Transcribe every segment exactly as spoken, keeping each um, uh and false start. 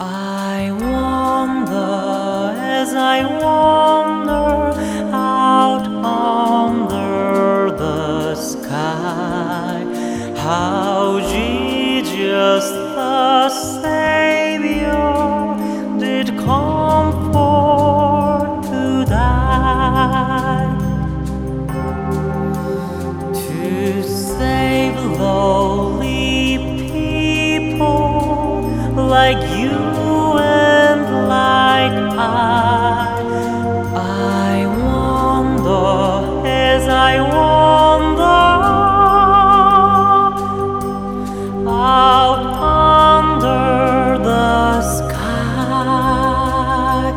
I wonder as I wander out under the sky, how Jesus the Savior did come forth to die, to save lowly people like you and like I. I wonder as I wander out under the sky.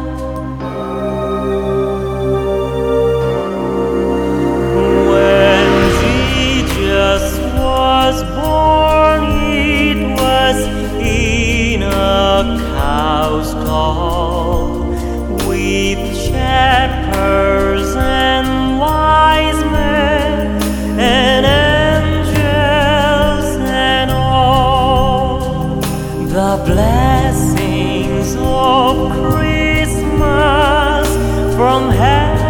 When Jesus was born, it was in a cow's stall, with shepherds and wise men and angels and all. The blessings of Christmas from heaven